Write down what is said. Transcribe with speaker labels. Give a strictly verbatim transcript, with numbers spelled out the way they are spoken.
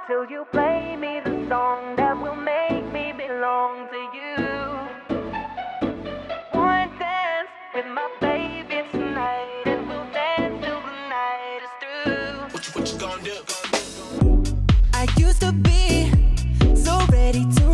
Speaker 1: till you play me the song that will make me belong to you. One dance with my baby tonight, and we'll dance till the night is through.
Speaker 2: What you, what you gonna do?
Speaker 3: I used to be so ready to